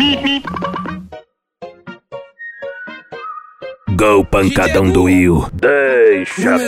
Go pancadão do Will, deixa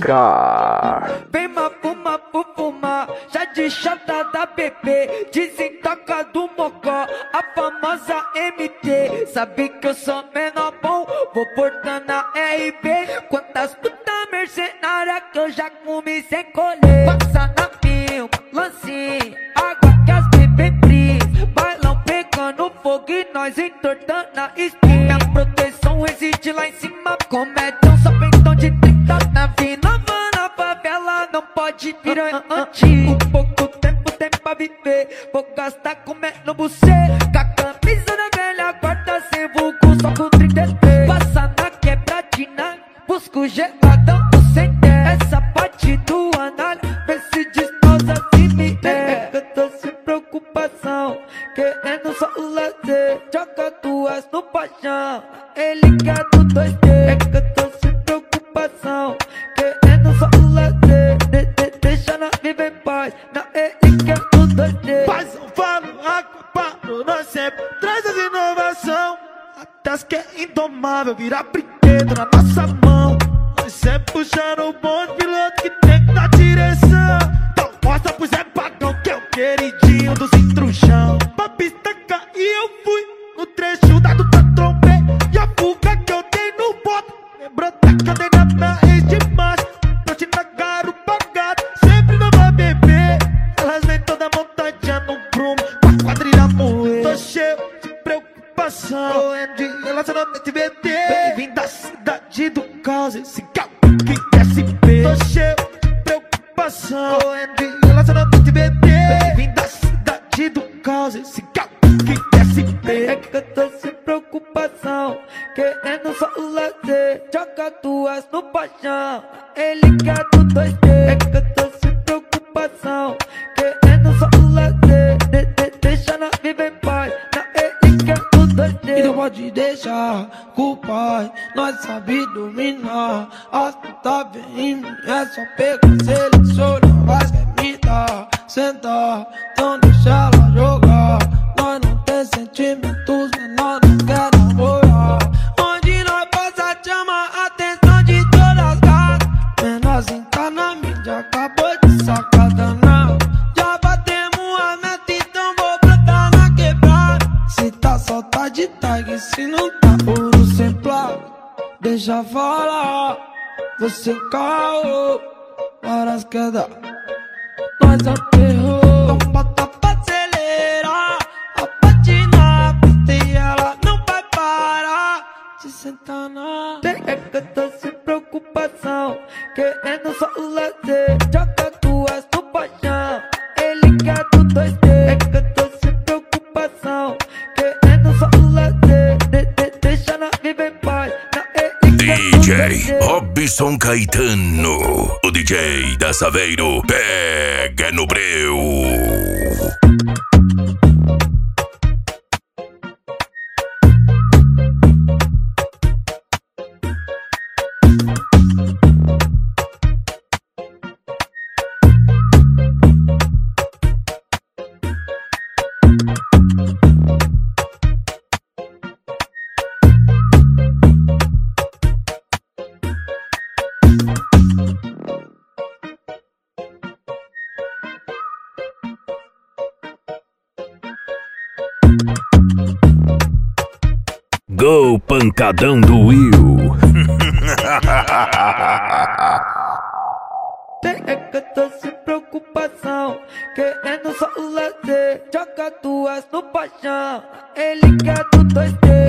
tocar. Vem mafuma, fufuma, já de chata da bebê, desentoca do mocó, a famosa MT. Sabe que eu sou menor bom, vou portando a RB. Quantas putas mercenárias que eu já comi sem colher. Passa na pinho, lancinho, água que as bebê bris. Bailão pegando fogo e nós entortando a espinha. Minha proteção reside lá em cima, comédia só peitão de 30. Na vila, na favela, não pode virar antigo. Pouco tempo tem pra viver, vou gastar comendo você. Com a camisa da velha guarda, sem vulgo, só com 33. Passa na quebradinha, busco geladão do CT. Essa parte do análise, vê se destroça se me é. Eu tô sem preocupação, querendo só o lazer. Joga duas no paixão, ele quer do 2D. É que eu tô sem preocupação, querendo só o lazer. Deixa nós viver em paz, não ele quer do 2D. Paz, eu falo, água, paro, nós sempre traz as inovação. Até que é indomável, virar brinquedo na nossa mão. Nós sempre puxando o bonde, piloto que tem que dar direção. Então mostra pro Zé Pagão que é o queridinho dos intrujão. Pra pista cair eu fui, no trecho dado pra trombei. E a fuga que eu dei no boto, lembrou até que eu dei na minha ex de macho. Noite na garupa gata, sempre nova bebê. Elas vêm toda montadinha no prumo, com a quadrilha moer. Tô cheio de preocupação, correndo de relacionamento VT. Bem-vindo à cidade do caos, esse carro que SP. Tô cheio de preocupação, correndo de relacionamento VT. Bem-vindo à cidade do caos, esse carro que SP. É que eu tô sem preocupação, querendo só o lazer. Joga duas no paixão, ele quer do 2D. É que eu tô sem preocupação, querendo só o lazer. Deixa nós viver em paz, não ele quer do 2D. E não pode deixar culpar, nós sabe dominar. As puta vem, é só pegar, seleciona, mas quer me dar. Sentar, então deixa ela jogar. Nós não tem sentimentos, menor não quer namorar. Onde nós passa chama a atenção de todas as gatas. Menorzinho tá na mídia, acabou de sacada não. Já batemos a meta, então vou brotar na quebrada. Se tá só tá de tag, se não tá ouro sem placa. Deixa falar, você caô, várias quedas, nós aterrou. Então bota pra acelerar, a patinar, e ela não vai parar de sentar na. É que eu tô sem preocupação, querendo só o lazer. Joga duas no paixão, ele quer do 2D. É que eu tô sem preocupação, querendo só o lazer. Deixa nós viver em paz, não ele quer do 2D. DJ Robson Caetano, o DJ da Saveiro, pega no breu. Go pancadão do Will. É que eu tô sem preocupação, querendo só o lazer. Joga duas no paixão, ele quer do 2D.